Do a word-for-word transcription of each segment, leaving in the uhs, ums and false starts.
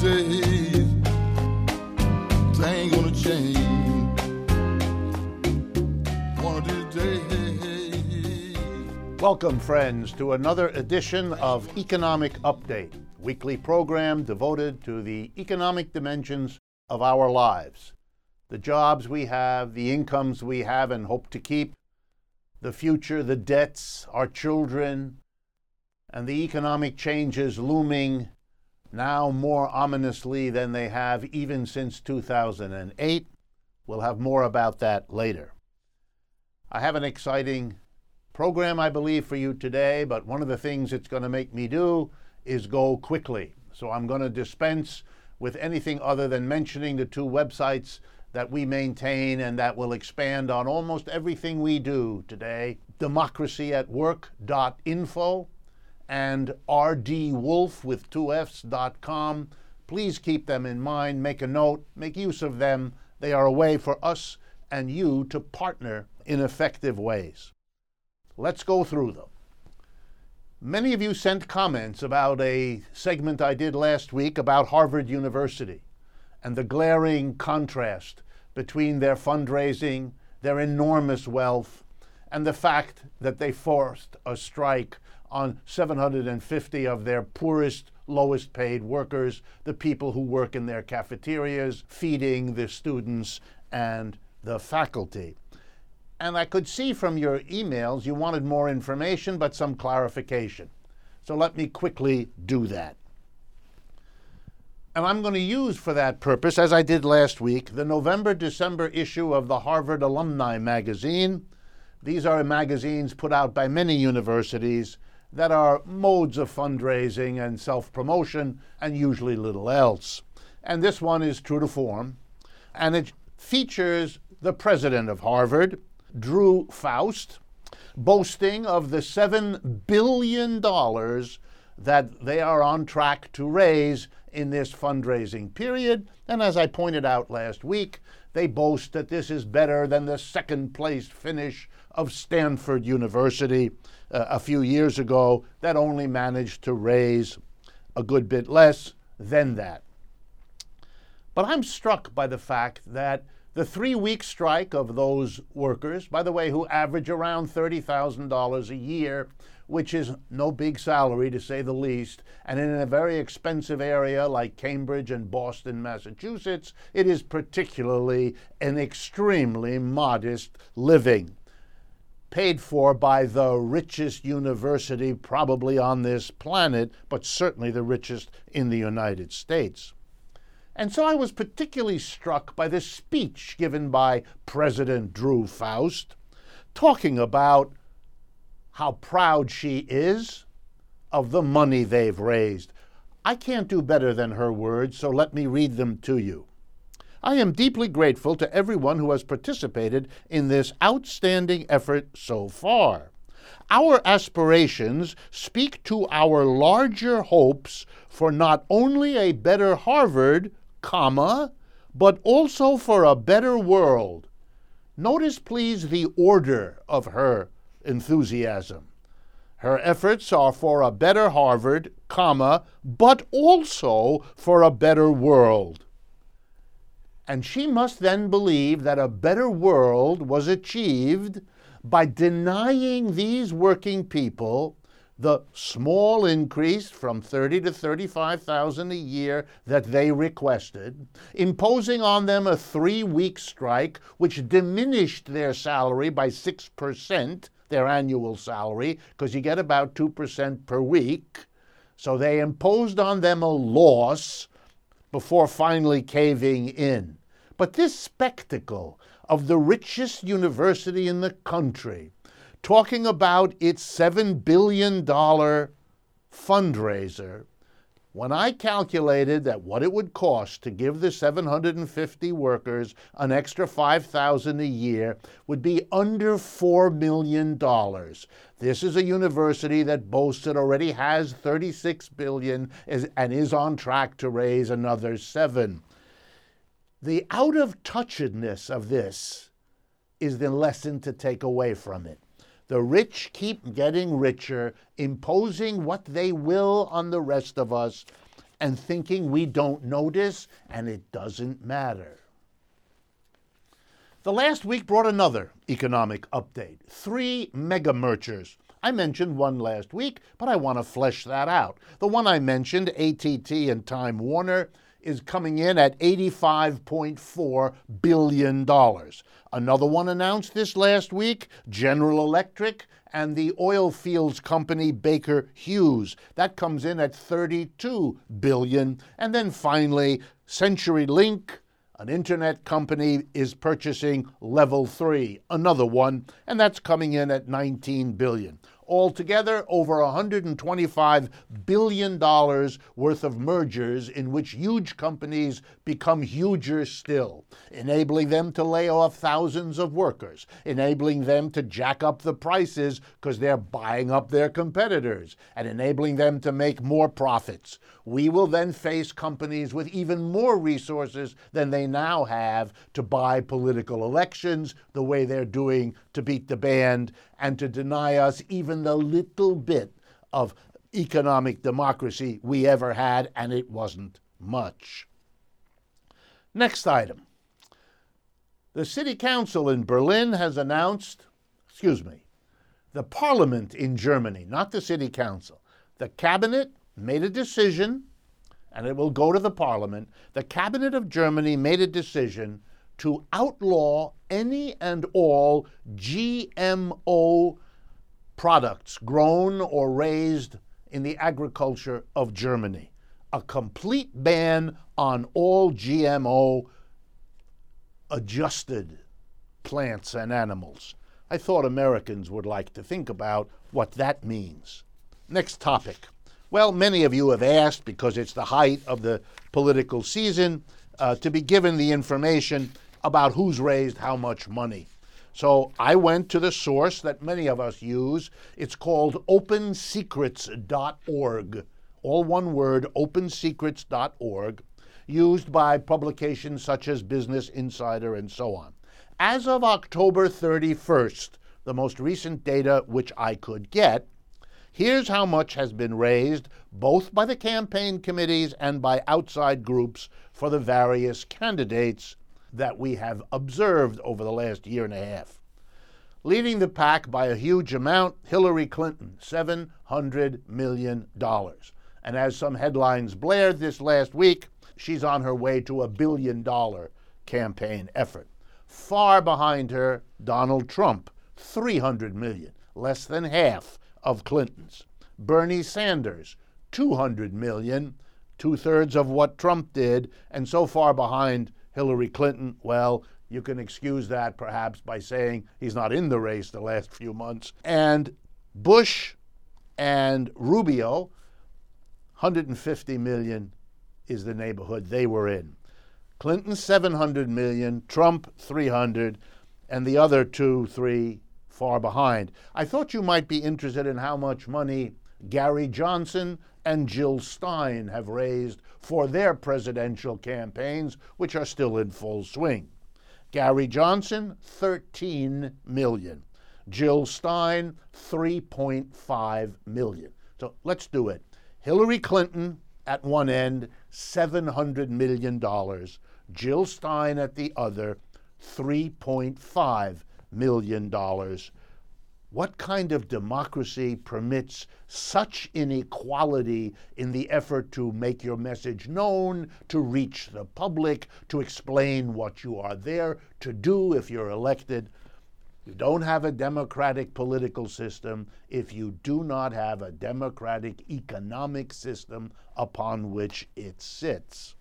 days, they ain't gonna change. One of these days. Welcome, friends, to another edition of Economic Update, weekly program devoted to the economic dimensions of our lives. The jobs we have, the incomes we have and hope to keep, the future, the debts, our children, and the economic changes looming now more ominously than they have even since two thousand eight. We'll have more about that later. I have an exciting program, I believe, for you today, but one of the things it's going to make me do is go quickly. So I'm going to dispense with anything other than mentioning the two websites that we maintain and that will expand on almost everything we do today: democracy at work dot info and r d wolf with two F's dot com. Please keep them in mind, make a note, make use of them. They are a way for us and you to partner in effective ways. Let's go through them. Many of you sent comments about a segment I did last week about Harvard University and the glaring contrast between their fundraising, their enormous wealth, and the fact that they forced a strike on seven hundred fifty of their poorest, lowest paid workers, the people who work in their cafeterias, feeding the students and the faculty. And I could see from your emails you wanted more information, but some clarification. So let me quickly do that. And I'm going to use for that purpose, as I did last week, the November-December issue of the Harvard Alumni Magazine. These are magazines put out by many universities that are modes of fundraising and self-promotion and usually little else. And this one is true to form, and it features the president of Harvard, Drew Faust, boasting of the seven billion dollars that they are on track to raise in this fundraising period. And as I pointed out last week, they boast that this is better than the second-place finish of Stanford University uh, a few years ago that only managed to raise a good bit less than that. But I'm struck by the fact that the three-week strike of those workers, by the way, who average around thirty thousand dollars a year, which is no big salary to say the least, and in a very expensive area like Cambridge and Boston, Massachusetts, it is particularly an extremely modest living, paid for by the richest university probably on this planet, but certainly the richest in the United States. And so I was particularly struck by the speech given by President Drew Faust, talking about how proud she is of the money they've raised. I can't do better than her words, so let me read them to you. I am deeply grateful to everyone who has participated in this outstanding effort so far. Our aspirations speak to our larger hopes for not only a better Harvard, comma, but also for a better world. Notice, please, the order of her enthusiasm. Her efforts are for a better Harvard, comma, but also for a better world. And she must then believe that a better world was achieved by denying these working people the small increase from thirty to thirty-five thousand a year that they requested, imposing on them a three-week strike which diminished their salary by six percent, their annual salary, because you get about two percent per week. So they imposed on them a loss before finally caving in. But this spectacle of the richest university in the country talking about its seven billion dollars fundraiser, when I calculated that what it would cost to give the seven hundred fifty workers an extra five thousand dollars a year would be under four million dollars. This is a university that boasts it already has thirty-six billion dollars and is on track to raise another seven. The out-of-touchedness of this is the lesson to take away from it. The rich keep getting richer, imposing what they will on the rest of us, and thinking we don't notice and it doesn't matter. The last week brought another economic update. Three mega mergers. I mentioned one last week, but I want to flesh that out. The one I mentioned, A T T and Time Warner, is coming in at eighty-five point four billion dollars. Another one announced this last week, General Electric and the oil fields company Baker Hughes. That comes in at thirty-two billion dollars. And then finally, CenturyLink, an internet company, is purchasing Level three, another one, and that's coming in at nineteen billion dollars. Altogether, over one hundred twenty-five billion dollars worth of mergers in which huge companies become huger still, enabling them to lay off thousands of workers, enabling them to jack up the prices because they're buying up their competitors, and enabling them to make more profits. We will then face companies with even more resources than they now have to buy political elections the way they're doing to beat the band and to deny us even the little bit of economic democracy we ever had, and it wasn't much. Next item. The city council in Berlin has announced, excuse me, the parliament in Germany, not the city council. The cabinet made a decision, and it will go to the parliament. The cabinet of Germany made a decision to outlaw any and all G M O products grown or raised in the agriculture of Germany. A complete ban on all G M O adjusted plants and animals. I thought Americans would like to think about what that means. Next topic. Well, many of you have asked, because it's the height of the political season, uh, to be given the information about who's raised how much money. So I went to the source that many of us use. It's called open secrets dot org. All one word, open secrets dot org, used by publications such as Business Insider and so on. As of October thirty-first, the most recent data which I could get, here's how much has been raised both by the campaign committees and by outside groups for the various candidates that we have observed over the last year and a half. Leading the pack by a huge amount, Hillary Clinton, seven hundred million dollars. And as some headlines blared this last week, she's on her way to a billion dollar campaign effort. Far behind her, Donald Trump, three hundred million dollars, less than half of Clinton's. Bernie Sanders, two hundred million dollars, two-thirds of what Trump did, and so far behind Hillary Clinton, well, you can excuse that perhaps by saying he's not in the race the last few months. And Bush and Rubio, one hundred fifty million dollars is the neighborhood they were in. Clinton, seven hundred million dollars, Trump, three hundred, and the other two, three, far behind. I thought you might be interested in how much money Gary Johnson and Jill Stein have raised for their presidential campaigns, which are still in full swing. Gary Johnson, thirteen million dollars. Jill Stein, three point five million dollars. So let's do it. Hillary Clinton at one end, seven hundred million dollars. Jill Stein at the other, three point five million dollars. What kind of democracy permits such inequality in the effort to make your message known, to reach the public, to explain what you are there to do if you're elected? You don't have a democratic political system if you do not have a democratic economic system upon which it sits.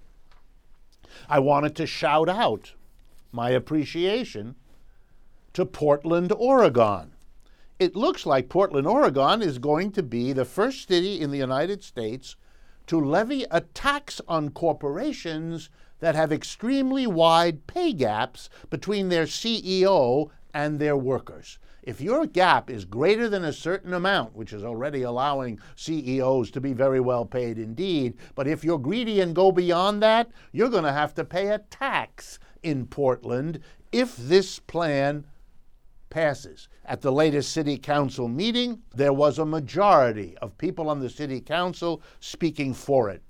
I wanted to shout out my appreciation to Portland, Oregon. It looks like Portland, Oregon is going to be the first city in the United States to levy a tax on corporations that have extremely wide pay gaps between their C E O and their workers. If your gap is greater than a certain amount, which is already allowing C E Os to be very well paid indeed, but if you're greedy and go beyond that, you're going to have to pay a tax in Portland if this plan passes. At the latest city council meeting, there was a majority of people on the city council speaking for it.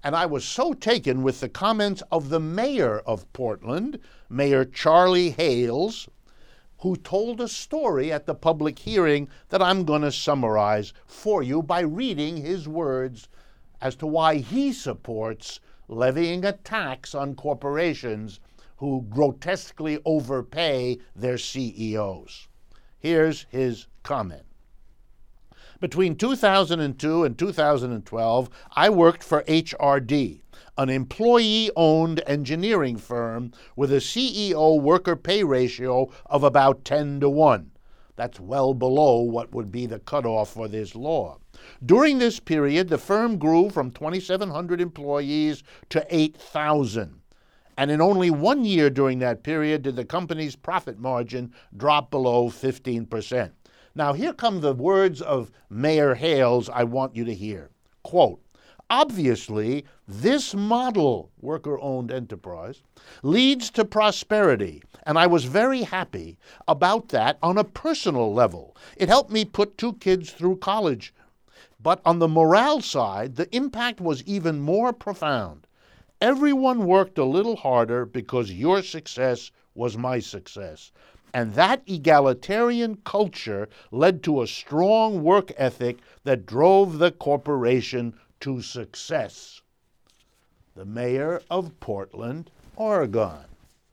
And I was so taken with the comments of the mayor of Portland, Mayor Charlie Hales, who told a story at the public hearing that I'm going to summarize for you by reading his words as to why he supports levying a tax on corporations who grotesquely overpay their C E Os. Here's his comment. Between two thousand two and two thousand twelve, I worked for H R D, an employee-owned engineering firm with a C E O worker pay ratio of about ten to one. That's well below what would be the cutoff for this law. During this period, the firm grew from twenty-seven hundred employees to eight thousand. And in only one year during that period did the company's profit margin drop below fifteen percent. Now, here come the words of Mayor Hales I want you to hear. Quote, obviously, this model, worker-owned enterprise, leads to prosperity, and I was very happy about that on a personal level. It helped me put two kids through college. But on the morale side, the impact was even more profound. Everyone worked a little harder because your success was my success. And that egalitarian culture led to a strong work ethic that drove the corporation to success. The mayor of Portland, Oregon.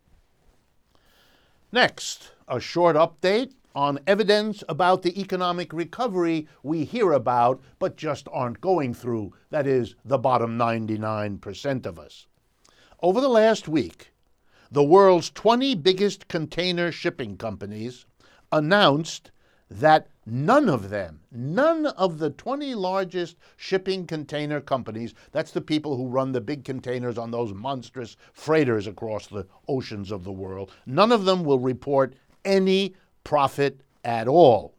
Next, a short update on evidence about the economic recovery we hear about but just aren't going through. That is, the bottom ninety-nine percent of us. Over the last week, the world's twenty biggest container shipping companies announced that none of them, none of the twenty largest shipping container companies, that's the people who run the big containers on those monstrous freighters across the oceans of the world, none of them will report any profit at all.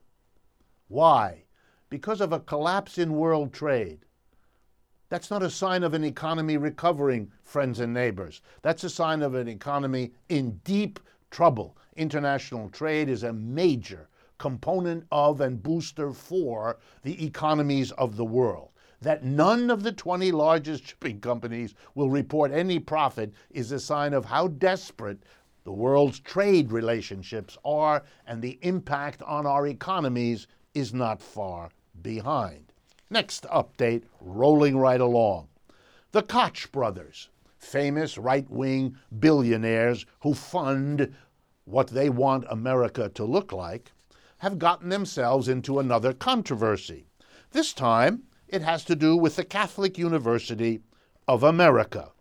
Why? Because of a collapse in world trade. That's not a sign of an economy recovering, friends and neighbors. That's a sign of an economy in deep trouble. International trade is a major component of and booster for the economies of the world. That none of the twenty largest shipping companies will report any profit is a sign of how desperate the world's trade relationships are, and the impact on our economies is not far behind. Next update, rolling right along. The Koch brothers, famous right-wing billionaires who fund what they want America to look like, have gotten themselves into another controversy. This time, it has to do with the Catholic University of America.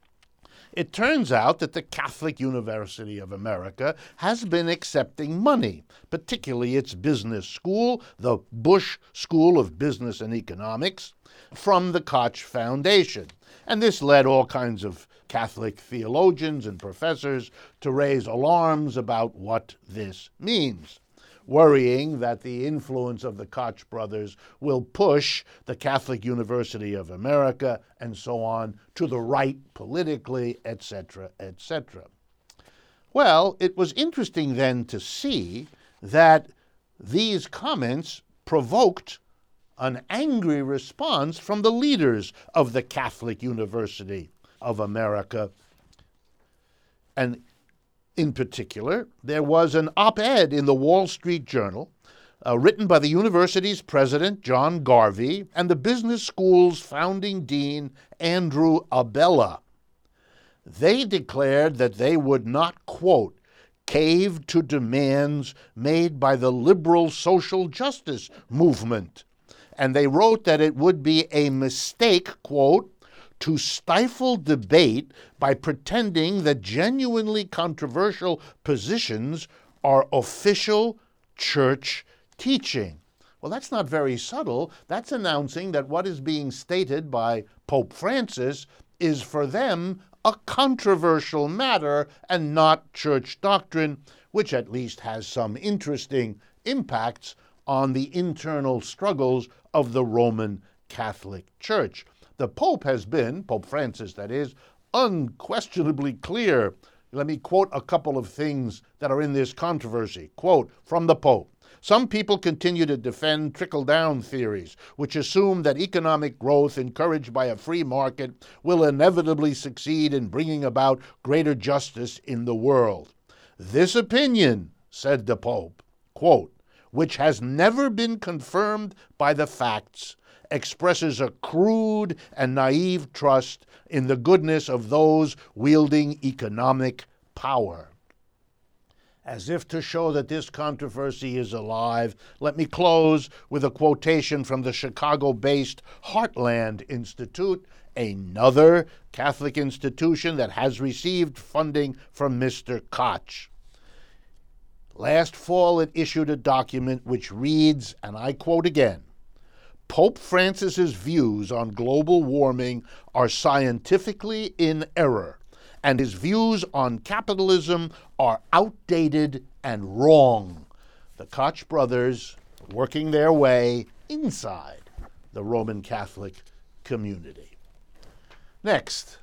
It turns out that the Catholic University of America has been accepting money, particularly its business school, the Bush School of Business and Economics, from the Koch Foundation. And this led all kinds of Catholic theologians and professors to raise alarms about what this means, worrying that the influence of the Koch brothers will push the Catholic University of America and so on to the right politically, et cetera, et cetera. Well, it was interesting then to see that these comments provoked an angry response from the leaders of the Catholic University of America. And in particular, there was an op-ed in the Wall Street Journal uh, written by the university's president, John Garvey, and the business school's founding dean, Andrew Abella. They declared that they would not, quote, cave to demands made by the liberal social justice movement. And they wrote that it would be a mistake, quote, to stifle debate by pretending that genuinely controversial positions are official church teaching. Well, that's not very subtle. That's announcing that what is being stated by Pope Francis is for them a controversial matter and not church doctrine, which at least has some interesting impacts on the internal struggles of the Roman Catholic Church. The Pope has been, Pope Francis that is, unquestionably clear. Let me quote a couple of things that are in this controversy. Quote from the Pope, Some people continue to defend trickle-down theories, which assume that economic growth encouraged by a free market will inevitably succeed in bringing about greater justice in the world. This opinion, said the Pope, quote, which has never been confirmed by the facts, expresses a crude and naive trust in the goodness of those wielding economic power. As if to show that this controversy is alive, let me close with a quotation from the Chicago-based Heartland Institute, another Catholic institution that has received funding from Mister Koch. Last fall, it issued a document which reads, and I quote again, Pope Francis's views on global warming are scientifically in error, and his views on capitalism are outdated and wrong. The Koch brothers working their way inside the Roman Catholic community. Next,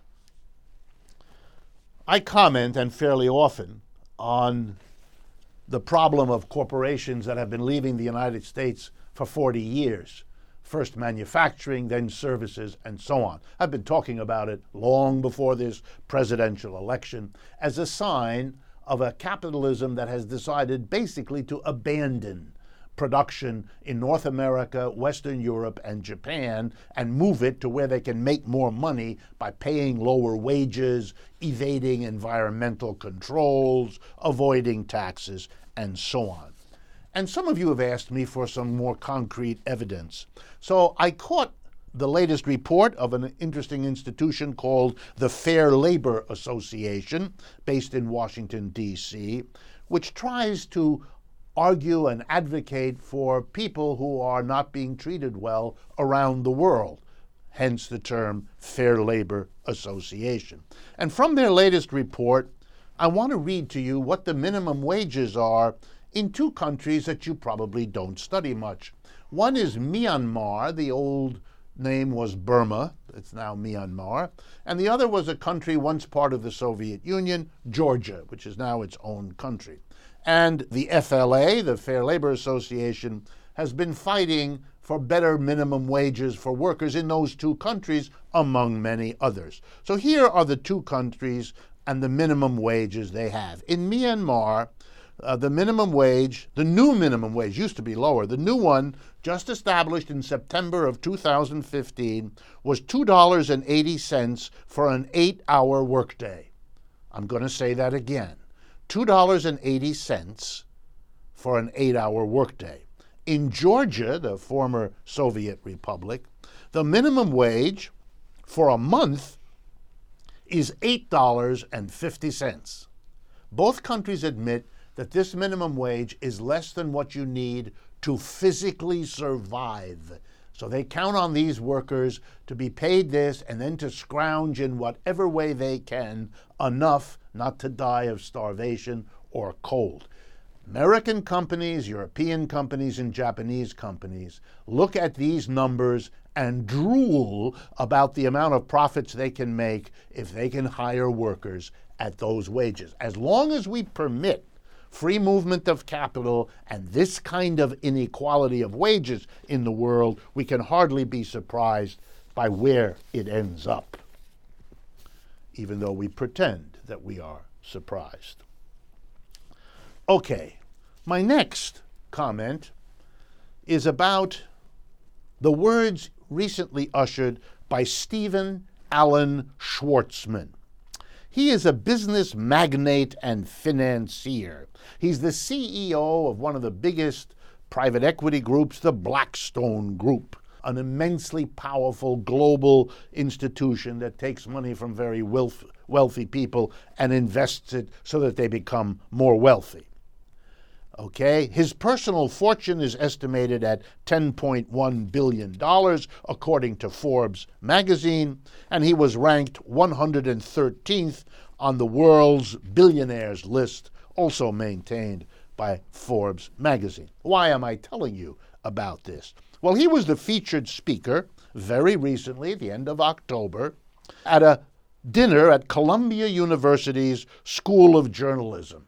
I comment, and fairly often, on the problem of corporations that have been leaving the United States for forty years. First manufacturing, then services, and so on. I've been talking about it long before this presidential election as a sign of a capitalism that has decided basically to abandon production in North America, Western Europe, and Japan and move it to where they can make more money by paying lower wages, evading environmental controls, avoiding taxes, and so on. And some of you have asked me for some more concrete evidence. So I caught the latest report of an interesting institution called the Fair Labor Association, based in Washington, D C, which tries to argue and advocate for people who are not being treated well around the world, hence the term Fair Labor Association. And from their latest report, I want to read to you what the minimum wages are in two countries that you probably don't study much. One is Myanmar. The old name was Burma. It's now Myanmar. And the other was a country once part of the Soviet Union, Georgia, which is now its own country. And the F L A, the Fair Labor Association, has been fighting for better minimum wages for workers in those two countries, among many others. So here are the two countries and the minimum wages they have. In Myanmar, uh, the minimum wage, the new minimum wage used to be lower. The new one, just established in September of two thousand fifteen, was two dollars and eighty cents for an eight-hour workday. I'm going to say that again. two dollars and eighty cents for an eight-hour workday. In Georgia, the former Soviet Republic, the minimum wage for a month is eight dollars and fifty cents. Both countries admit that this minimum wage is less than what you need to physically survive. So they count on these workers to be paid this and then to scrounge in whatever way they can enough not to die of starvation or cold. American companies, European companies, and Japanese companies look at these numbers and drool about the amount of profits they can make if they can hire workers at those wages. As long as we permit free movement of capital and this kind of inequality of wages in the world, we can hardly be surprised by where it ends up, even though we pretend that we are surprised. Okay, my next comment is about the words recently ushered by Stephen Alan Schwartzman. He is a business magnate and financier. He's the C E O of one of the biggest private equity groups, the Blackstone Group, an immensely powerful global institution that takes money from very wealth, wealthy people and invests it so that they become more wealthy. Okay, his personal fortune is estimated at ten point one billion dollars, according to Forbes magazine, and he was ranked one hundred thirteenth on the world's billionaires list, also maintained by Forbes magazine. Why am I telling you about this? Well, he was the featured speaker very recently, at the end of October, at a dinner at Columbia University's School of Journalism.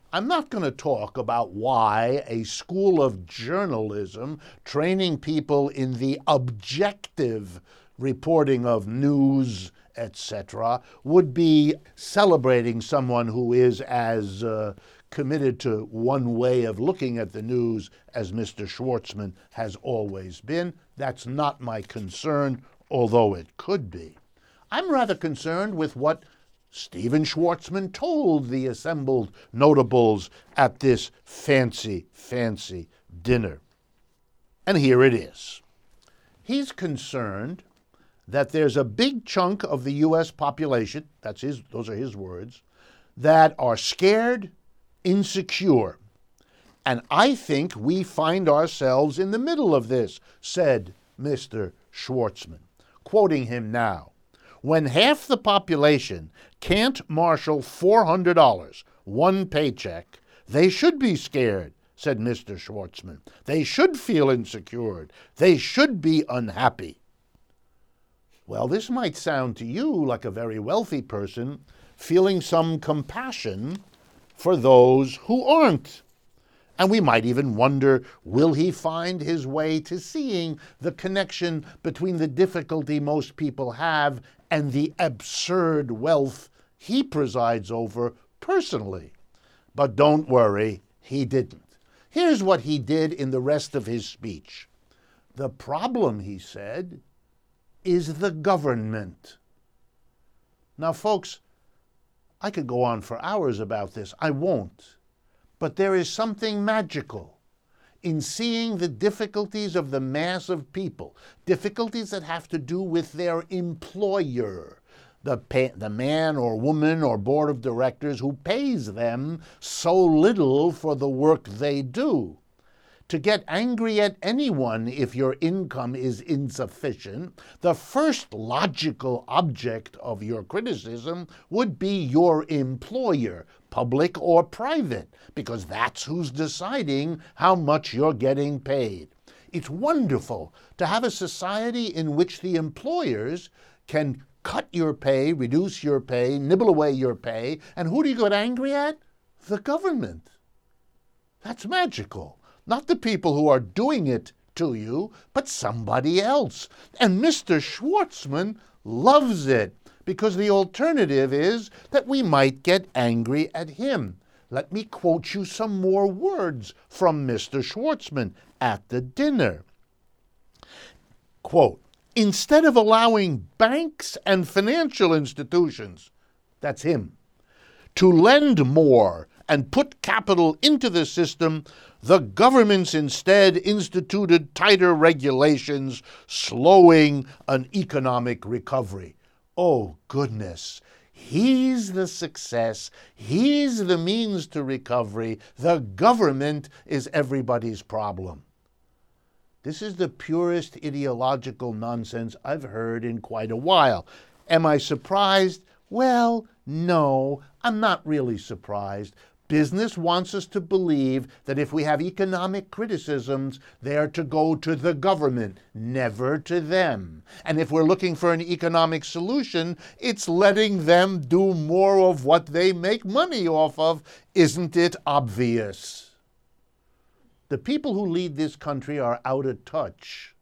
I'm not going to talk about why a school of journalism training people in the objective reporting of news, et cetera, would be celebrating someone who is as uh, committed to one way of looking at the news as Mister Schwartzman has always been. That's not my concern, although it could be. I'm rather concerned with what Stephen Schwartzman told the assembled notables at this fancy, fancy dinner. And here it is. He's concerned that there's a big chunk of the U S population, that's his, those are his words, that are scared, insecure. And I think we find ourselves in the middle of this, said Mister Schwartzman. Quoting him now, when half the population can't marshal four hundred dollars, one paycheck, they should be scared, said Mister Schwartzman. They should feel insecure. They should be unhappy. Well, this might sound to you like a very wealthy person feeling some compassion for those who aren't. And we might even wonder, will he find his way to seeing the connection between the difficulty most people have and the absurd wealth he presides over personally? But don't worry, he didn't. Here's what he did in the rest of his speech. The problem, he said, is the government. Now, folks, I could go on for hours about this. I won't. But there is something magical in seeing the difficulties of the mass of people, difficulties that have to do with their employer, the, pay, the man or woman or board of directors who pays them so little for the work they do. To get angry at anyone if your income is insufficient, the first logical object of your criticism would be your employer, public or private, because that's who's deciding how much you're getting paid. It's wonderful to have a society in which the employers can cut your pay, reduce your pay, nibble away your pay, and who do you get angry at? The government. That's magical. Not the people who are doing it to you, but somebody else. And Mister Schwartzman loves it, because the alternative is that we might get angry at him. Let me quote you some more words from Mister Schwartzman at the dinner. Quote, instead of allowing banks and financial institutions, that's him, to lend more and put capital into the system, the governments instead instituted tighter regulations, slowing an economic recovery. Oh, goodness. He's the success. He's the means to recovery. The government is everybody's problem. This is the purest ideological nonsense I've heard in quite a while. Am I surprised? Well, no, I'm not really surprised. Business wants us to believe that if we have economic criticisms, they are to go to the government, never to them. And if we're looking for an economic solution, it's letting them do more of what they make money off of. Isn't it obvious? The people who lead this country are out of touch.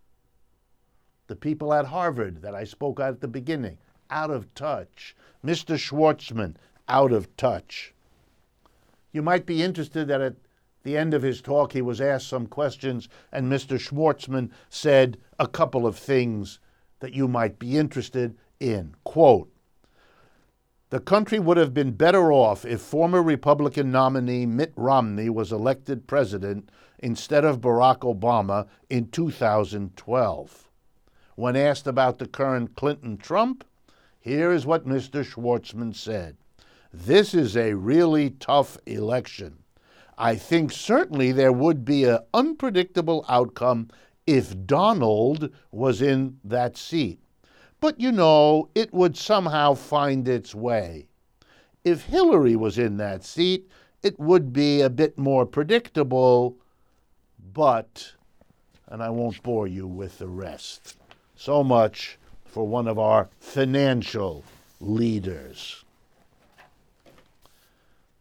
The people at Harvard that I spoke at the beginning, out of touch. Mister Schwartzman, out of touch. You might be interested that at the end of his talk he was asked some questions, and Mister Schwartzman said a couple of things that you might be interested in. Quote, the country would have been better off if former Republican nominee Mitt Romney was elected president instead of Barack Obama in two thousand twelve. When asked about the current Clinton-Trump, here is what Mister Schwartzman said. This is a really tough election. I think certainly there would be an unpredictable outcome if Donald was in that seat. But, you know, it would somehow find its way. If Hillary was in that seat, it would be a bit more predictable, but, and I won't bore you with the rest. So much for one of our financial leaders.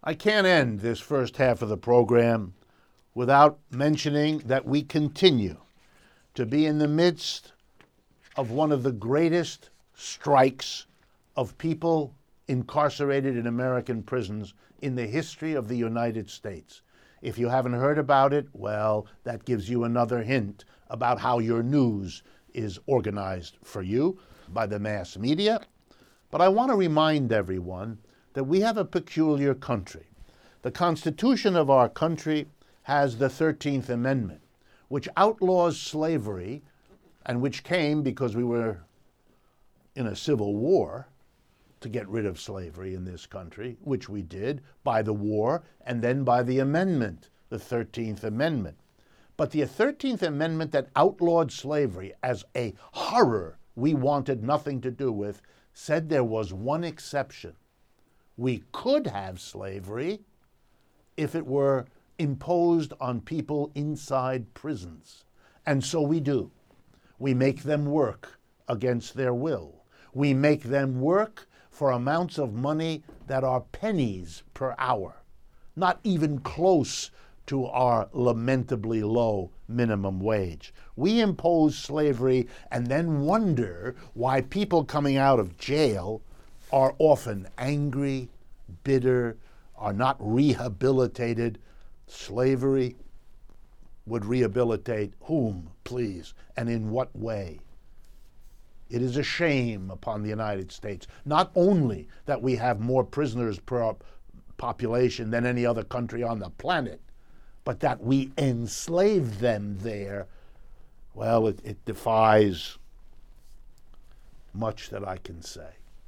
I can't end this first half of the program without mentioning that we continue to be in the midst of one of the greatest strikes of people incarcerated in American prisons in the history of the United States. If you haven't heard about it, well, that gives you another hint about how your news is organized for you by the mass media. But I want to remind everyone that we have a peculiar country. The Constitution of our country has the thirteenth Amendment, which outlaws slavery, and which came because we were in a civil war to get rid of slavery in this country, which we did by the war and then by the amendment, the thirteenth Amendment. But the thirteenth Amendment that outlawed slavery as a horror we wanted nothing to do with said there was one exception. We could have slavery if it were imposed on people inside prisons. And so we do. We make them work against their will. We make them work for amounts of money that are pennies per hour, not even close to our lamentably low minimum wage. We impose slavery and then wonder why people coming out of jail are often angry, bitter, are not rehabilitated. Slavery would rehabilitate whom, please, and in what way? It is a shame upon the United States, not only that we have more prisoners per population than any other country on the planet, but that we enslave them there. Well, it, it defies much that I can say.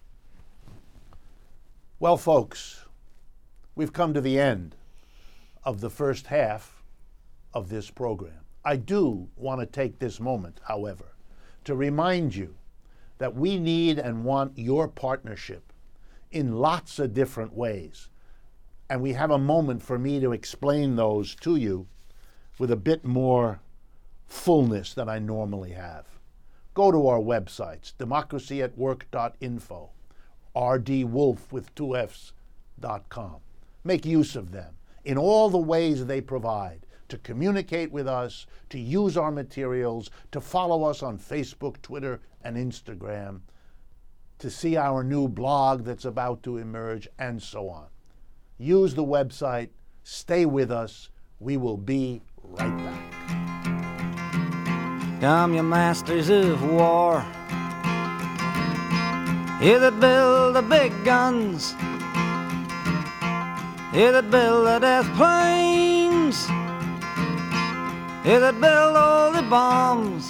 Well, folks, we've come to the end of the first half of this program. I do want to take this moment, however, to remind you that we need and want your partnership in lots of different ways. And we have a moment for me to explain those to you with a bit more fullness than I normally have. Go to our websites, democracy at work dot info, r d wolf with two F's dot com. Make use of them in all the ways they provide to communicate with us, to use our materials, to follow us on Facebook, Twitter, and Instagram, to see our new blog that's about to emerge, and so on. Use the website. Stay with us. We will be right back. Come, you masters of war, you that build the big guns, you that build the death planes, you that build all the bombs,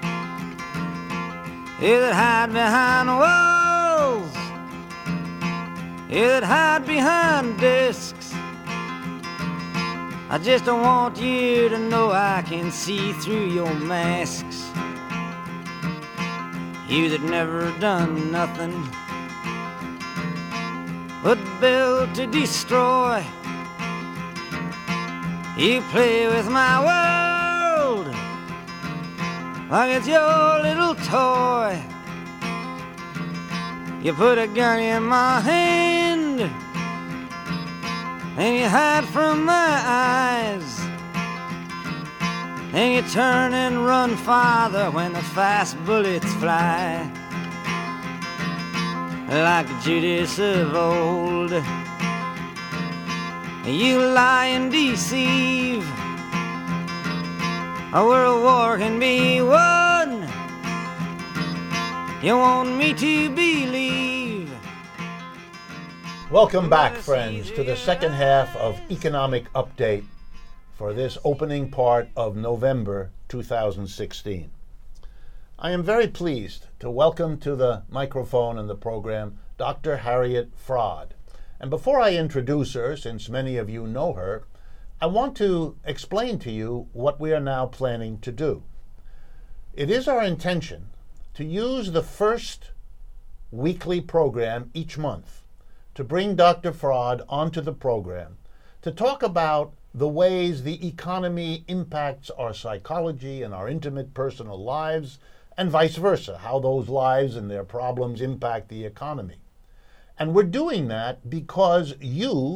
you that hide behind walls, you that hide behind discs. I just don't want you to know I can see through your masks. You that never done nothing but build to destroy. You play with my world like it's your little toy. You put a gun in my hand and you hide from my eyes, and you turn and run farther when the fast bullets fly. Like Judas of old, you lie and deceive. A world war can be won. You want me to believe. Welcome back, friends, to the second half of Economic Update for this opening part of November two thousand sixteen. I am very pleased to welcome to the microphone and the program Doctor Harriet Fraad. And before I introduce her, since many of you know her, I want to explain to you what we are now planning to do. It is our intention to use the first weekly program each month to bring Doctor Fraad onto the program to talk about the ways the economy impacts our psychology and our intimate personal lives, and vice versa, how those lives and their problems impact the economy. And we're doing that because you,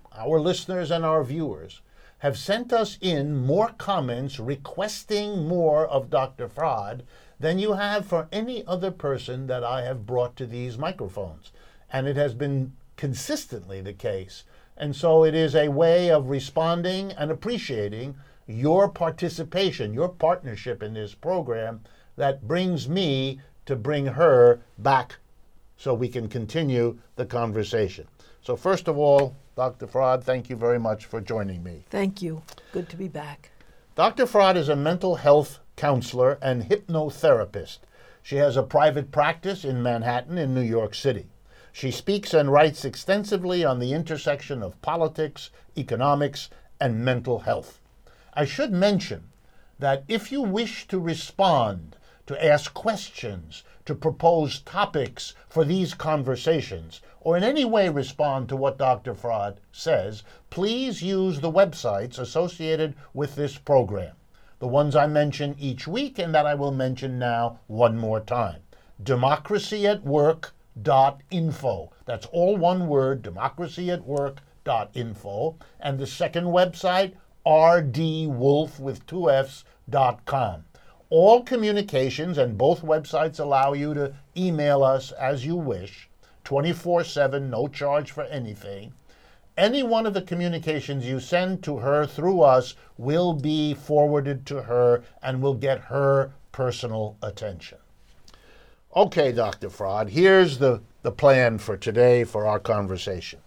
our listeners and our viewers, have sent us in more comments requesting more of Doctor Fraad than you have for any other person that I have brought to these microphones. And it has been consistently the case. And so it is a way of responding and appreciating your participation, your partnership in this program that brings me to bring her back so we can continue the conversation. So first of all, Doctor Fraad, thank you very much for joining me. Thank you. Good to be back. Doctor Fraad is a mental health counselor and hypnotherapist. She has a private practice in Manhattan in New York City. She speaks and writes extensively on the intersection of politics, economics, and mental health. I should mention that if you wish to respond, to ask questions, to propose topics for these conversations, or in any way respond to what Doctor Fraad says, please use the websites associated with this program, the ones I mention each week and that I will mention now one more time. democracy at work dot info. That's all one word, democracy at work dot info. And the second website, r d wolf with two F's dot com. All communications, and both websites allow you to email us as you wish, twenty-four seven, no charge for anything. Any one of the communications you send to her through us will be forwarded to her and will get her personal attention. Okay, Doctor Fraad, here's the, the plan for today for our conversation.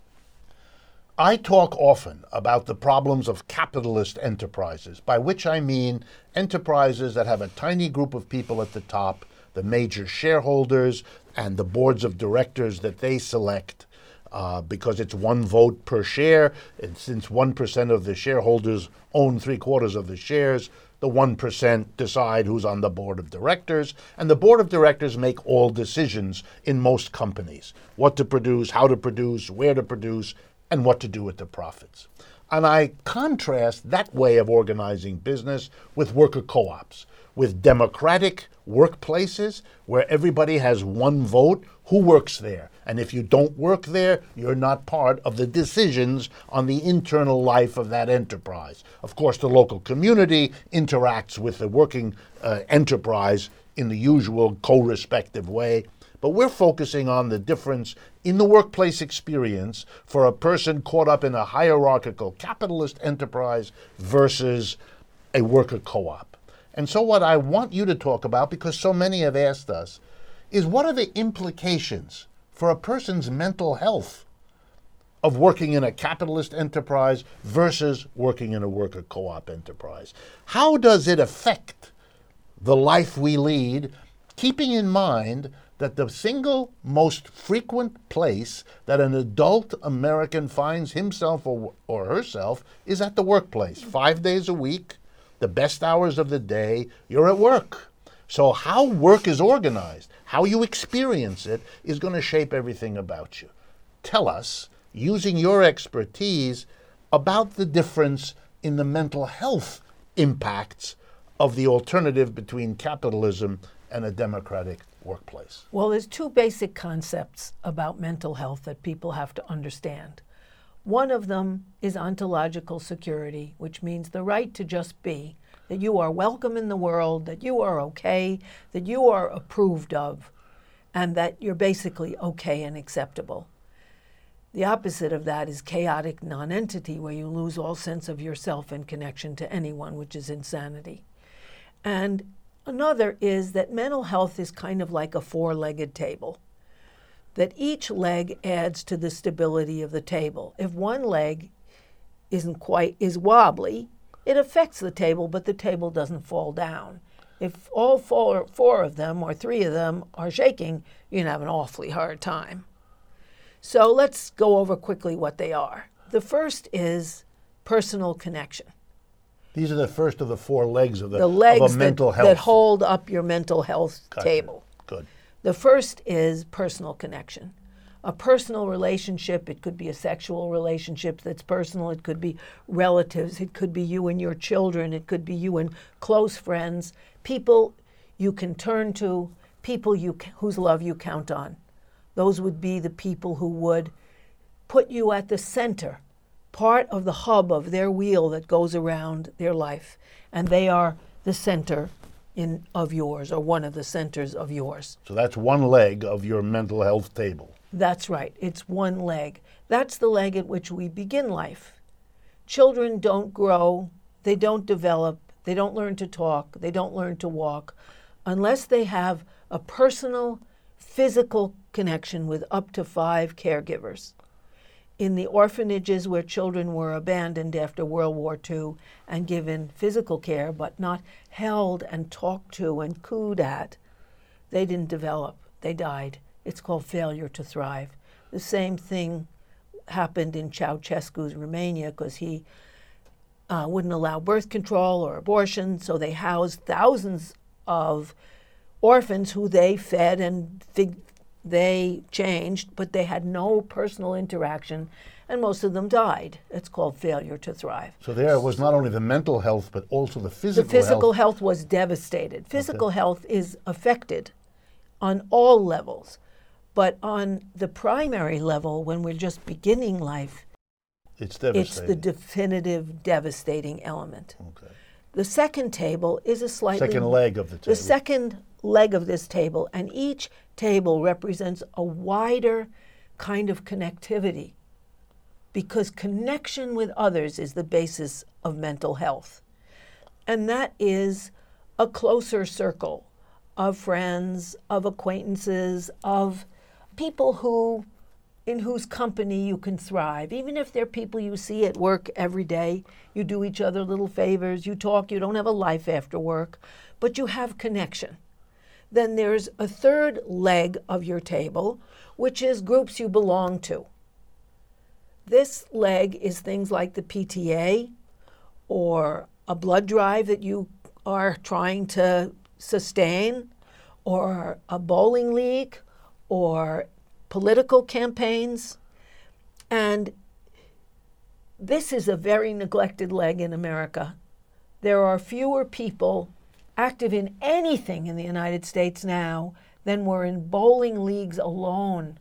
I talk often about the problems of capitalist enterprises, by which I mean enterprises that have a tiny group of people at the top, the major shareholders, and the boards of directors that they select, uh, because it's one vote per share, and since one percent of the shareholders own three-quarters of the shares, the one percent decide who's on the board of directors, and the board of directors make all decisions in most companies, what to produce, how to produce, where to produce, and what to do with the profits. And I contrast that way of organizing business with worker co-ops, with democratic workplaces where everybody has one vote, who works there. And if you don't work there, you're not part of the decisions on the internal life of that enterprise. Of course, the local community interacts with the working uh, enterprise in the usual co-respective way. But we're focusing on the difference in the workplace experience for a person caught up in a hierarchical capitalist enterprise versus a worker co-op. And so what I want you to talk about, because so many have asked us, is what are the implications for a person's mental health of working in a capitalist enterprise versus working in a worker co-op enterprise? How does it affect the life we lead, keeping in mind that the single most frequent place that an adult American finds himself or, or herself is at the workplace. Five days a week, the best hours of the day, you're at work. So how work is organized, how you experience it, is going to shape everything about you. Tell us, using your expertise, about the difference in the mental health impacts of the alternative between capitalism and a democratic workplace. Well, there's two basic concepts about mental health that people have to understand. One of them is ontological security, which means the right to just be, that you are welcome in the world, that you are okay, that you are approved of, and that you're basically okay and acceptable. The opposite of that is chaotic nonentity, where you lose all sense of yourself and connection to anyone, which is insanity. And another is that mental health is kind of like a four-legged table, that each leg adds to the stability of the table. If one leg isn't quite, is wobbly, it affects the table, but the table doesn't fall down. If all four, four of them or three of them are shaking, you're going to have an awfully hard time. So let's go over quickly what they are. The first is personal connection. These are the first of the four legs of, the, the legs of a mental that, health. that hold up your mental health Gotcha. table. Good. The first is personal connection. A personal relationship, it could be a sexual relationship that's personal, it could be relatives, it could be you and your children, it could be you and close friends, people you can turn to, people you whose love you count on. Those would be the people who would put you at the center part of the hub of their wheel that goes around their life, and they are the center in of yours, or one of the centers of yours. So that's one leg of your mental health table. That's right. It's one leg. That's the leg at which we begin life. Children don't grow, they don't develop, they don't learn to talk, they don't learn to walk, unless they have a personal, physical connection with up to five caregivers. In the orphanages where children were abandoned after World War Two and given physical care, but not held and talked to and cooed at, they didn't develop. They died. It's called failure to thrive. The same thing happened in Ceausescu's Romania, because he uh, wouldn't allow birth control or abortion, so they housed thousands of orphans who they fed and fig- they changed, but they had no personal interaction, and most of them died. It's called failure to thrive. So there was not only the mental health, but also the physical health. The physical health, health was devastated. Physical okay. health is affected on all levels, but on the primary level, when we're just beginning life, it's devastating. It's the definitive devastating element. Okay. The second table is a slightly... Second leg of the table. The second leg of this table, and each table represents a wider kind of connectivity, because connection with others is the basis of mental health. And that is a closer circle of friends, of acquaintances, of people who, in whose company you can thrive. Even if they're people you see at work every day, you do each other little favors, you talk, you don't have a life after work, but you have connection. Then there's a third leg of your table, which is groups you belong to. This leg is things like the P T A, or a blood drive that you are trying to sustain, or a bowling league, or political campaigns. And this is a very neglected leg in America. There are fewer people active in anything in the United States now than were in bowling leagues alone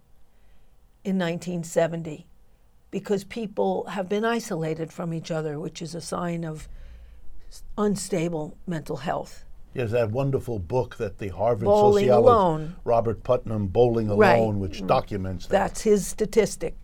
in nineteen seventy, because people have been isolated from each other, which is a sign of unstable mental health. Yes, that wonderful book that the Harvard Bowling sociologist Alone. Robert Putnam, Bowling Alone, Right. which documents that. That's his statistic.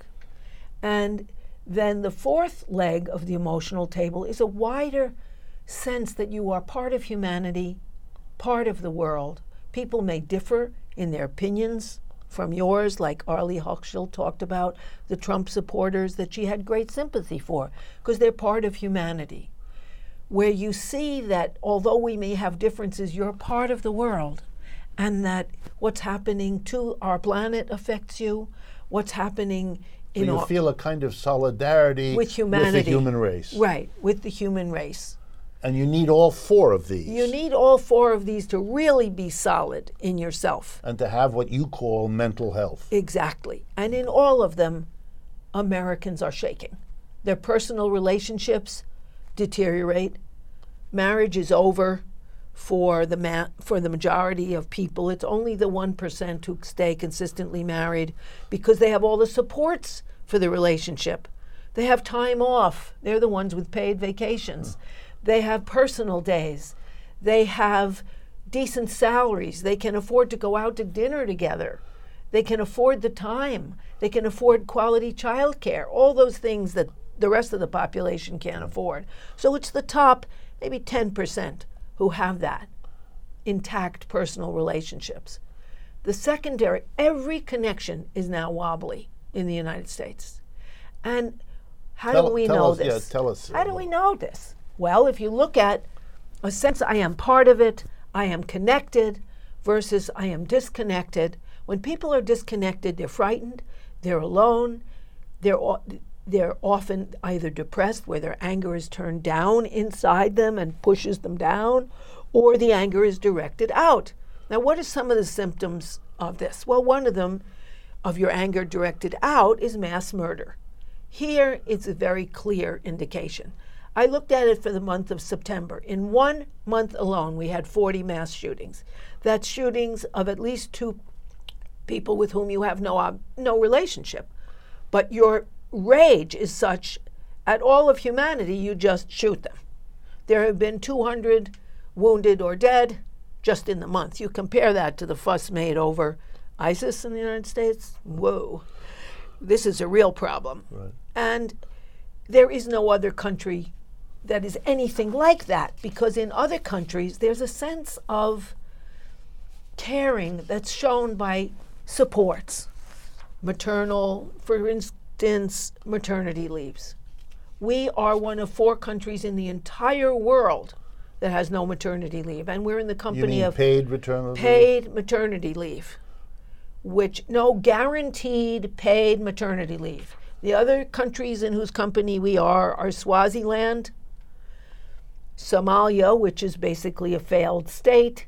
And then the fourth leg of the emotional table is a wider sense that you are part of humanity, part of the world. People may differ in their opinions from yours, like Arlie Hochschild talked about the Trump supporters that she had great sympathy for, because they're part of humanity. Where you see that although we may have differences, you're part of the world, and that what's happening to our planet affects you, what's happening so in you our, feel a kind of solidarity with humanity, with the human race. Right, with the human race. And you need all four of these. You need all four of these to really be solid in yourself. And to have what you call mental health. Exactly. And in all of them, Americans are shaking. Their personal relationships deteriorate. Marriage is over for the ma- for the majority of people. It's only the one percent who stay consistently married because they have all the supports for the relationship. They have time off. They're the ones with paid vacations. Mm. They have personal days. They have decent salaries. They can afford to go out to dinner together. They can afford the time. They can afford quality child care, all those things that the rest of the population can't afford. So it's the top, maybe ten percent, who have that, intact personal relationships. The secondary, every connection is now wobbly in the United States. And how tell, do we tell know us, this? Yeah, tell us. How do we know this? Well, if you look at a sense I am part of it, I am connected, versus I am disconnected. When people are disconnected, they're frightened, they're alone, they're they're often either depressed, where their anger is turned down inside them and pushes them down, or the anger is directed out. Now, what are some of the symptoms of this? Well, one of them, of your anger directed out, is mass murder. Here, it's a very clear indication. I looked at it for the month of September. In one month alone, we had forty mass shootings. That's shootings of at least two people with whom you have no uh, no relationship. But your rage is such at all of humanity, you just shoot them. There have been two hundred wounded or dead just in the month. You compare that to the fuss made over ISIS in the United States. Whoa, this is a real problem. Right. And there is no other country that is anything like that, because in other countries there's a sense of caring that's shown by supports. Maternal, for instance, maternity leaves. We are one of four countries in the entire world that has no maternity leave, and we're in the You company mean of paid maternity leave? paid maternity leave, which, no, guaranteed paid maternity leave. The other countries in whose company we are are Swaziland, Somalia, which is basically a failed state,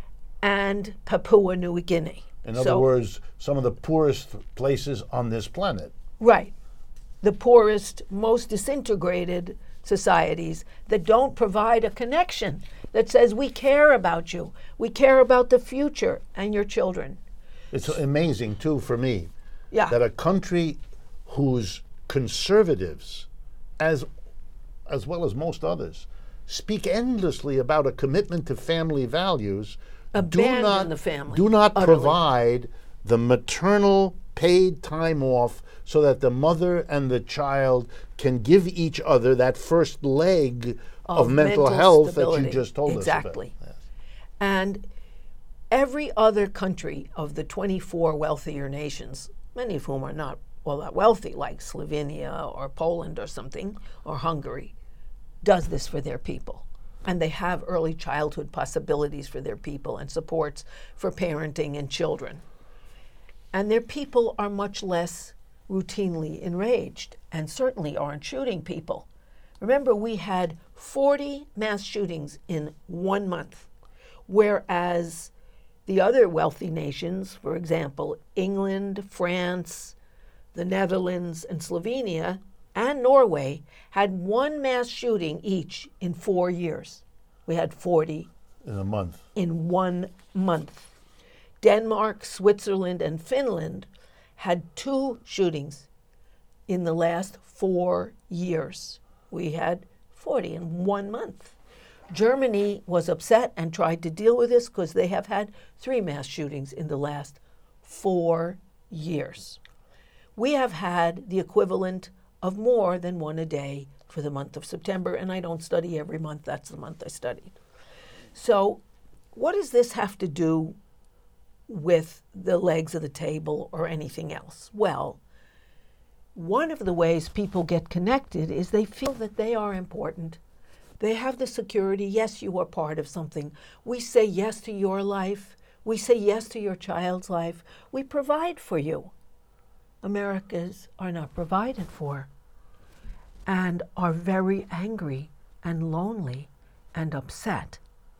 and Papua New Guinea. In other So- words, some of the poorest places on this planet. Right. The poorest, most disintegrated societies that don't provide a connection that says, we care about you, we care about the future and your children. It's amazing, too, for me, Yeah. that a country whose conservatives, as, as well as most others, speak endlessly about a commitment to family values, do Abandon not, the family do not utterly. provide the maternal paid time off so that the mother and the child can give each other that first leg of, Of mental, mental health stability. that you just told Exactly. us about. Yes. And every other country of the twenty-four wealthier nations, many of whom are not all that wealthy, like Slovenia or Poland or something, or Hungary, does this for their people. And they have early childhood possibilities for their people and supports for parenting and children. And their people are much less routinely enraged and certainly aren't shooting people. Remember, we had forty mass shootings in one month, whereas the other wealthy nations, for example, England, France, the Netherlands, and Slovenia, and Norway, had one mass shooting each in four years. We had forty In a month. in one month. Denmark, Switzerland, and Finland had two shootings in the last four years. We had forty in one month. Germany was upset and tried to deal with this because they have had three mass shootings in the last four years. We have had the equivalent of more than one a day for the month of September, and I don't study every month. That's the month I studied. So what does this have to do with the legs of the table or anything else? Well, one of the ways people get connected is they feel that they are important. They have the security, yes, you are part of something. We say yes to your life. We say yes to your child's life. We provide for you. Americans are not provided for and are very angry and lonely and upset.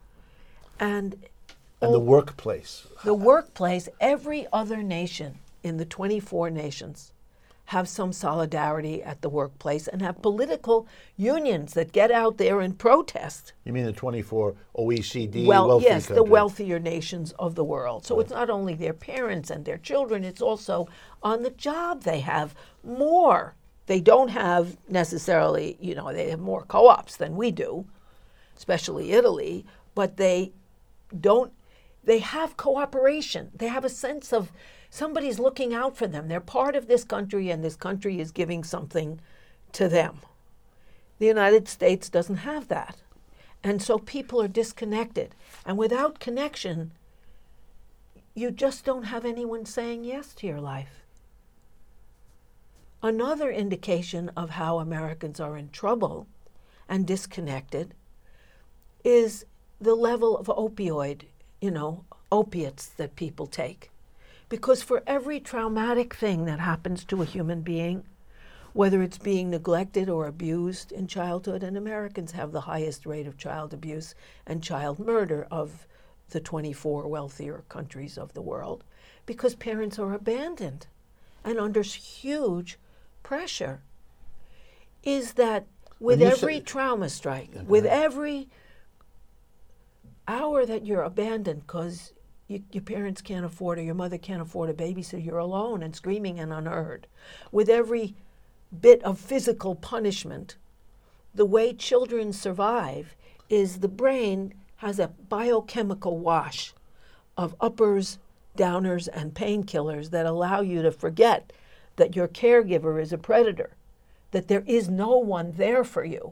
And And the workplace. the workplace, every other nation in the twenty-four nations have some solidarity at the workplace and have political unions that get out there and protest. You mean the twenty-four O E C D Well, wealthy yes, the countries? wealthier nations of the world. So it's not only their parents and their children, it's also on the job they have more. They don't have necessarily, you know, they have more co-ops than we do, especially Italy, but they don't, they have cooperation. They have a sense of somebody's looking out for them. They're part of this country and this country is giving something to them. The United States doesn't have that. And so people are disconnected. And without connection, you just don't have anyone saying yes to your life. Another indication of how Americans are in trouble and disconnected is the level of opioid, you know, opiates that people take. Because for every traumatic thing that happens to a human being, whether it's being neglected or abused in childhood, and Americans have the highest rate of child abuse and child murder of the twenty-four wealthier countries of the world, because parents are abandoned and under huge pressure, is that with When you every say- trauma strike, with every hour that you're abandoned because you, your parents can't afford or your mother can't afford a babysitter, you're alone and screaming and unheard. With every bit of physical punishment. The way children survive is the brain has a biochemical wash of uppers, downers, and painkillers that allow you to forget that your caregiver is a predator, that there is no one there for you.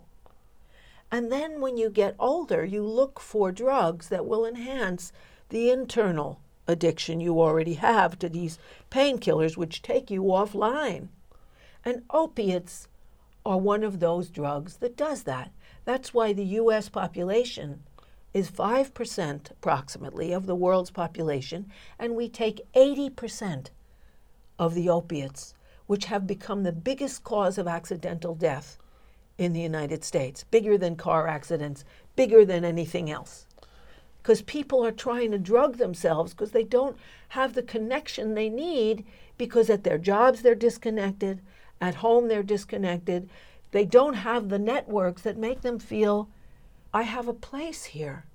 And then when you get older, you look for drugs that will enhance the internal addiction you already have to these painkillers, which take you offline. And opiates are one of those drugs that does that. That's why the U S population is five percent approximately of the world's population, and we take eighty percent of the opiates, which have become the biggest cause of accidental death in the United States, bigger than car accidents, bigger than anything else. Because people are trying to drug themselves because they don't have the connection they need, because at their jobs they're disconnected, at home they're disconnected. They don't have the networks that make them feel, I have a place here.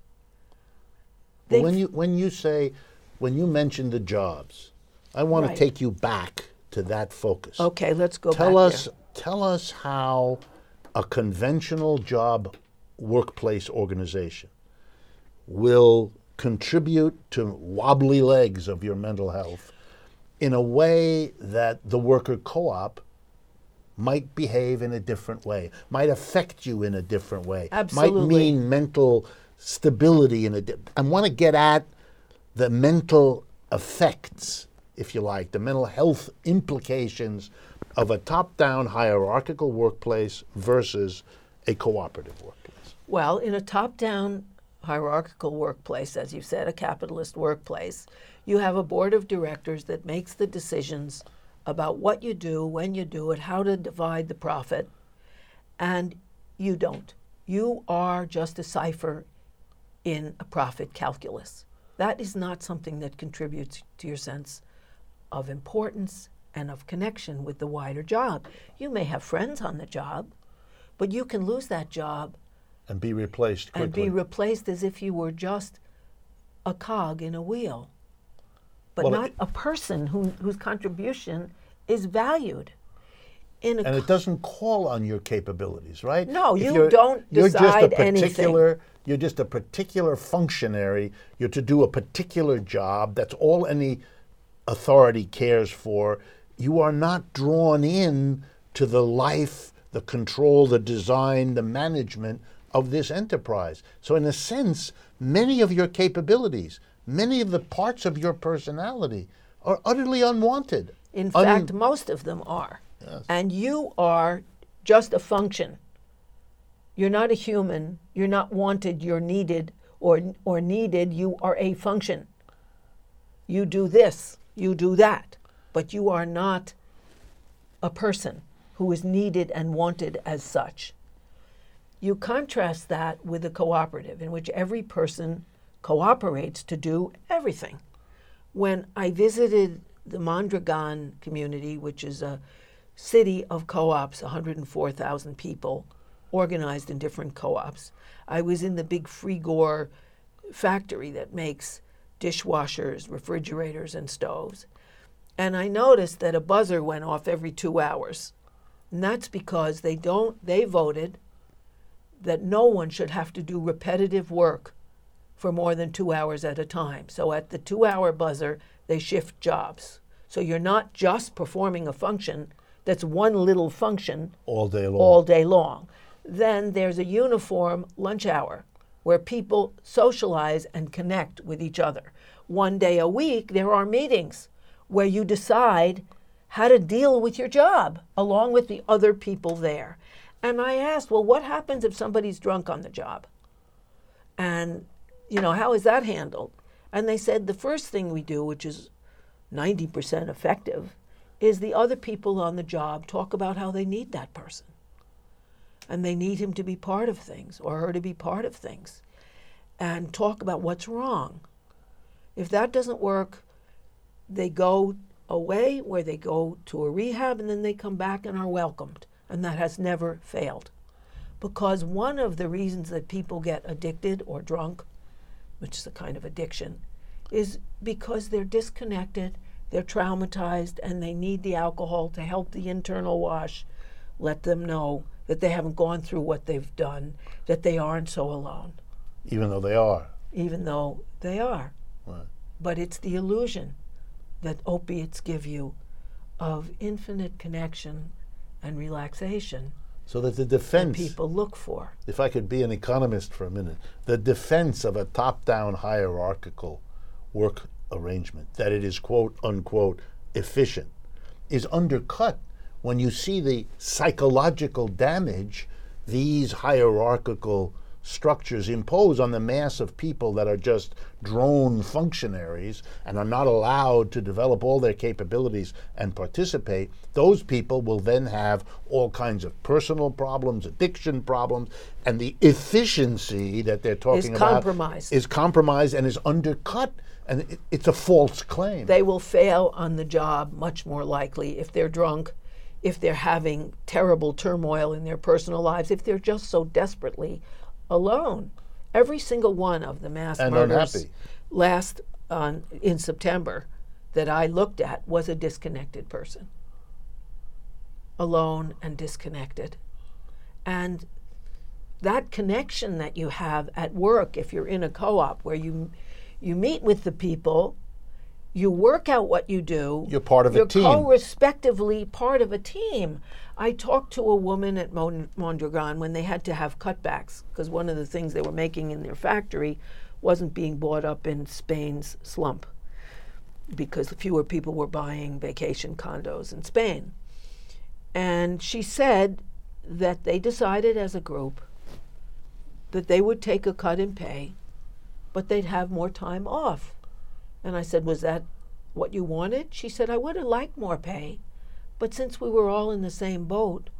Well, when you when you say, when you mention the jobs, I want Right. to take you back to that focus. Okay, let's go Tell back us there. tell us how a conventional job workplace organization will contribute to wobbly legs of your mental health in a way that the worker co-op might behave in a different way, might affect you in a different way, Absolutely. might mean mental stability in a di- I want to get at the mental effects, if you like, the mental health implications of a top-down hierarchical workplace versus a cooperative workplace. Well, in a top-down hierarchical workplace, as you said, a capitalist workplace, you have a board of directors that makes the decisions about what you do, when you do it, how to divide the profit, and you don't. You are just a cipher in a profit calculus. That is not something that contributes to your sense of importance and of connection with the wider job. You may have friends on the job, but you can lose that job And be replaced quickly. and be replaced as if you were just a cog in a wheel, but Well, not it- a person who, whose contribution is valued. In a And it doesn't call on your capabilities, right? No, If you you're- don't you're just decide a anything. particular, You're just a particular functionary. You're to do a particular job. That's all any authority cares for. You are not drawn in to the life, the control, the design, the management of this enterprise. So in a sense, many of your capabilities, many of the parts of your personality are utterly unwanted. In Un- fact, most of them are. And you are just a function. You're not a human. You're not wanted. You're needed or, or needed. You are a function. You do this. You do that. But you are not a person who is needed and wanted as such. You contrast that with a cooperative in which every person cooperates to do everything. When I visited the Mondragon community, which is a city of co-ops, one hundred four thousand people organized in different co-ops, I was in the big Frigor factory that makes dishwashers, refrigerators, and stoves. And I noticed that a buzzer went off every two hours. And that's because they don't, they voted that no one should have to do repetitive work for more than two hours at a time. So at the two-hour buzzer, they shift jobs. So you're not just performing a function that's one little function all day long. all day long. Then there's a uniform lunch hour where people socialize and connect with each other. One day a week, there are meetings where you decide how to deal with your job along with the other people there. And I asked, well, what happens if somebody's drunk on the job? And, you know, how is that handled? And they said the first thing we do, which is ninety percent effective, is the other people on the job talk about how they need that person. And they need him to be part of things or her to be part of things and talk about what's wrong. If that doesn't work, they go away where they go to a rehab and then they come back and are welcomed. And that has never failed. Because one of the reasons that people get addicted or drunk, which is a kind of addiction, is because they're disconnected, they're traumatized, and they need the alcohol to help the internal wash let them know that they haven't gone through what they've done, that they aren't so alone, Even though they are. even though they are. Right. But it's the illusion that opiates give you of infinite connection and relaxation So that the that defense, people look for. if I could be an economist for a minute, the defense of a top-down hierarchical work arrangement, that it is quote unquote efficient, is undercut when you see the psychological damage these hierarchical structures impose on the mass of people that are just drone functionaries and are not allowed to develop all their capabilities and participate. Those people will then have all kinds of personal problems, addiction problems, and the efficiency that they're talking about compromised. is compromised and is undercut, and it, it's a false claim. They will fail on the job much more likely if they're drunk, if they're having terrible turmoil in their personal lives, if they're just so desperately alone. Every single one of the mass And murders unhappy. last on in September that I looked at was a disconnected person. Alone and disconnected. And that connection that you have at work, if you're in a co-op where you you meet with the people, you work out what you do. You're part of a You're team. co-respectively part of a team. I talked to a woman at Mon- Mondragon when they had to have cutbacks because one of the things they were making in their factory wasn't being bought up in Spain's slump because fewer people were buying vacation condos in Spain. And she said that they decided as a group that they would take a cut in pay, but they'd have more time off. And I said, was that what you wanted? She said, I would have liked more pay, but since we were all in the same boat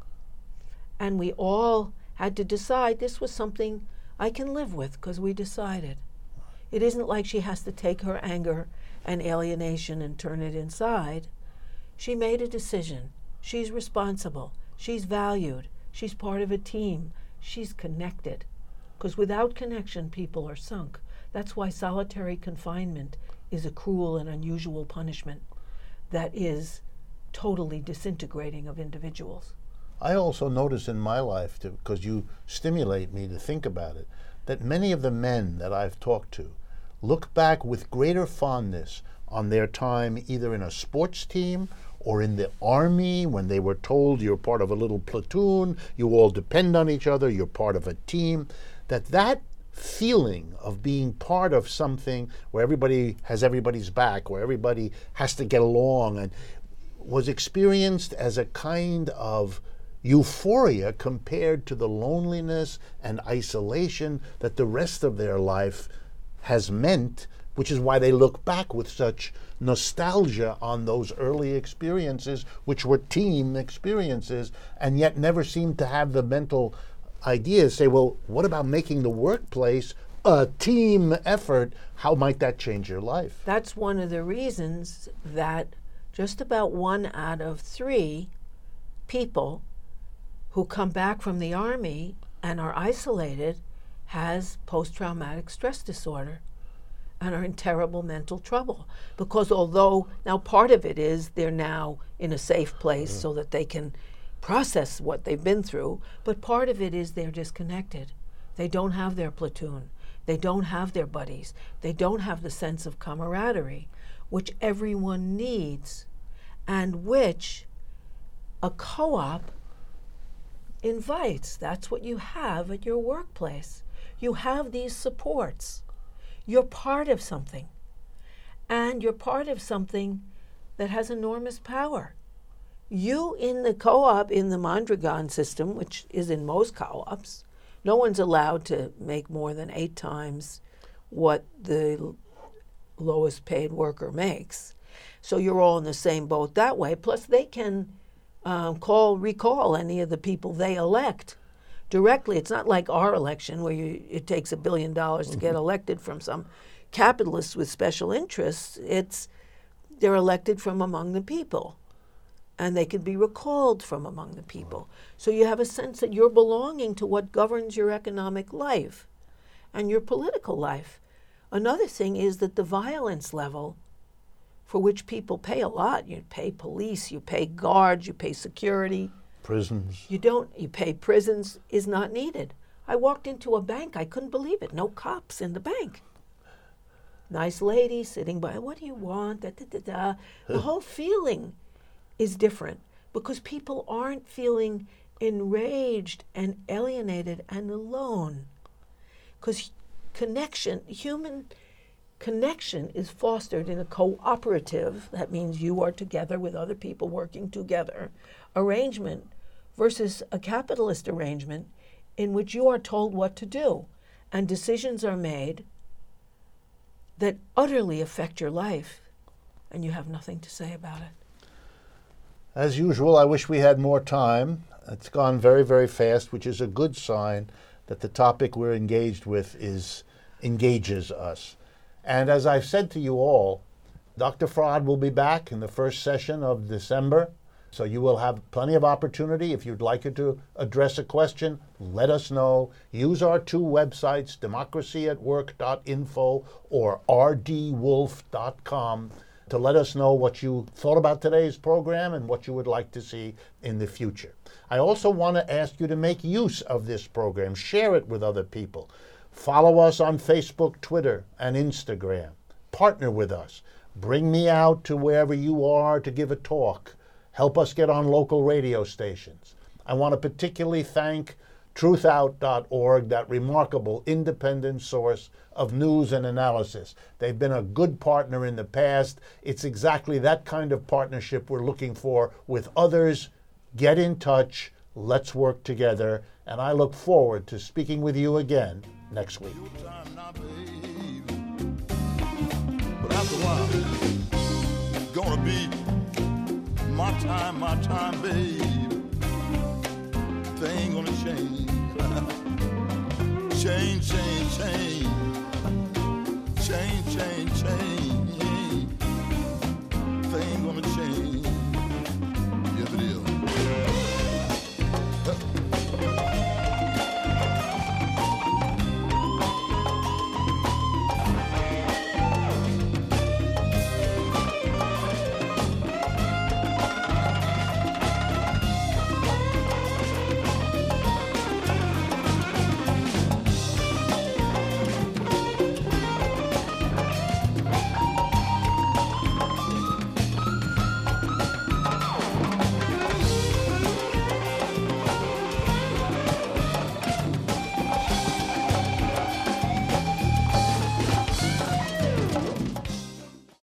and we all had to decide, this was something I can live with because we decided. It isn't like she has to take her anger and alienation and turn it inside. She made a decision. She's responsible. She's valued. She's part of a team. She's connected. Because without connection, people are sunk. That's why solitary confinement is a cruel and unusual punishment that is totally disintegrating of individuals. I also notice in my life, because you stimulate me to think about it, that many of the men that I've talked to look back with greater fondness on their time either in a sports team or in the army when they were told you're part of a little platoon, you all depend on each other, you're part of a team, that that feeling of being part of something where everybody has everybody's back, where everybody has to get along, and was experienced as a kind of euphoria compared to the loneliness and isolation that the rest of their life has meant, which is why they look back with such nostalgia on those early experiences, which were team experiences, and yet never seem to have the mental ideas say, well, what about making the workplace a team effort? How might that change your life? That's one of the reasons that just about one out of three people who come back from the Army and are isolated has post-traumatic stress disorder and are in terrible mental trouble. Because although, now part of it is they're now in a safe place so that they can process what they've been through, but part of it is they're disconnected. They don't have their platoon. They don't have their buddies. They don't have the sense of camaraderie, which everyone needs, and which a co-op invites. That's what you have at your workplace. You have these supports. You're part of something. And you're part of something that has enormous power. You in the co-op, in the Mondragon system, which is in most co-ops, no one's allowed to make more than eight times what the lowest paid worker makes. So you're all in the same boat that way. Plus they can um, call, recall any of the people they elect directly. It's not like our election where you, it takes a billion dollars to get elected from some capitalists with special interests. It's they're elected from among the people. And they can be recalled from among the people. So you have a sense that you're belonging to what governs your economic life and your political life. Another thing is that the violence level, for which people pay a lot, you pay police, you pay guards, you pay security, Prisons. You don't, you pay prisons is not needed. I walked into a bank, I couldn't believe it. No cops in the bank. Nice lady sitting by, what do you want? Da, da, da, da. The whole feeling is different because people aren't feeling enraged and alienated and alone. Because connection, human connection is fostered in a cooperative, that means you are together with other people working together, arrangement versus a capitalist arrangement in which you are told what to do and decisions are made that utterly affect your life and you have nothing to say about it. As usual, I wish we had more time. It's gone very, very fast, which is a good sign that the topic we're engaged with is engages us. And as I've said to you all, Doctor Fraad will be back in the first session of December, so you will have plenty of opportunity. If you'd like her to address a question, let us know. Use our two websites, democracy at work dot info or r d wolf dot com, to let us know what you thought about today's program and what you would like to see in the future. I also want to ask you to make use of this program. Share it with other people. Follow us on Facebook, Twitter, and Instagram. Partner with us. Bring me out to wherever you are to give a talk. Help us get on local radio stations. I want to particularly thank truth out dot org, that remarkable independent source of news and analysis. They've been a good partner in the past. It's exactly that kind of partnership we're looking for with others. Get in touch. Let's work together. And I look forward to speaking with you again next week. But after a while, it's gonna be my time, my time, babe. Thing gonna change. change, change, change. Change, change, change.